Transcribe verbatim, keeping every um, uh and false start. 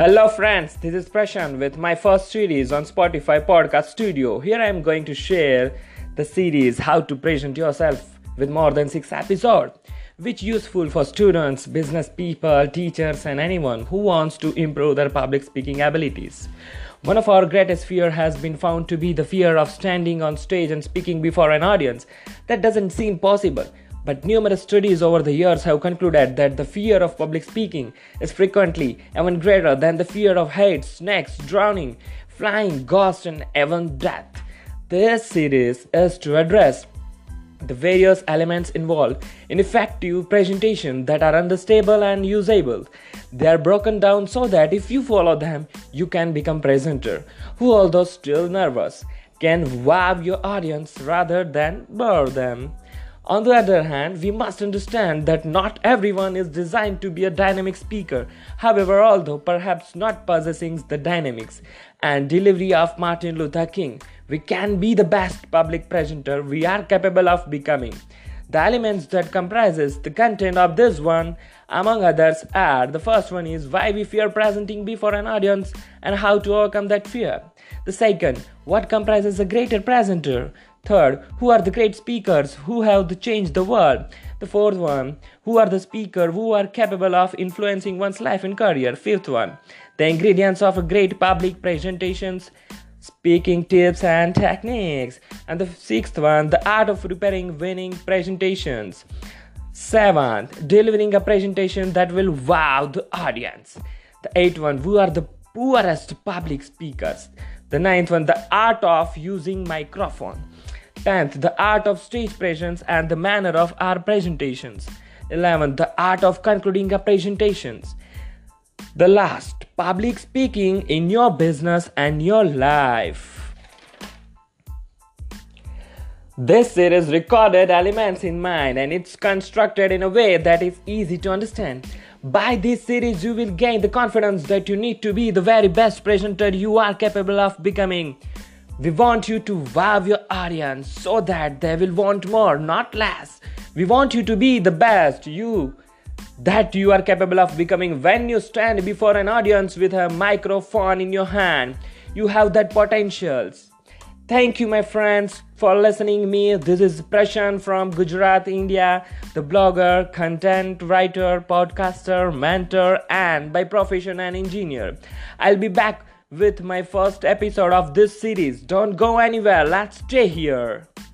Hello friends, this is Prashant with my first series on Spotify Podcast Studio. Here I am going to share the series How to Present Yourself with more than six episodes, which useful for students, business people, teachers and anyone who wants to improve their public speaking abilities. One of our greatest fear has been found to be the fear of standing on stage and speaking before an audience. That doesn't seem possible. But numerous studies over the years have concluded that the fear of public speaking is frequently even greater than the fear of heights, snakes, drowning, flying, ghosts, and even death. This series is to address the various elements involved in effective presentation that are understandable and usable. They are broken down so that if you follow them, you can become presenter who, although still nervous, can wow your audience rather than bore them. On the other hand, we must understand that not everyone is designed to be a dynamic speaker. However, although perhaps not possessing the dynamics and delivery of Martin Luther King, we can be the best public presenter we are capable of becoming. The elements that comprises the content of this one, among others, are: the first one is why we fear presenting before an audience and how to overcome that fear. The second, what comprises a greater presenter. Third, who are the great speakers who have changed the world. The fourth one, who are the speakers who are capable of influencing one's life and career. Fifth one, the ingredients of a great public presentations, speaking tips and techniques. And the sixth one, the art of preparing winning presentations. Seventh, delivering a presentation that will wow the audience. The eighth one, who are the poorest public speakers. The ninth one, the art of using microphone. tenth, the art of stage presence and the manner of our presentations. eleventh, the art of concluding our presentations. The last, public speaking in your business and your life. This series recorded elements in mind and it's constructed in a way that is easy to understand. By this series, you will gain the confidence that you need to be the very best presenter you are capable of becoming. We want you to wow your audience so that they will want more, not less. We want you to be the best you that you are capable of becoming when you stand before an audience with a microphone in your hand. You have that potential. Thank you, my friends, for listening to me. This is Prashant from Gujarat, India, the blogger, content writer, podcaster, mentor, and by profession an engineer. I'll be back with my first episode of this series. Don't go anywhere. Let's stay here.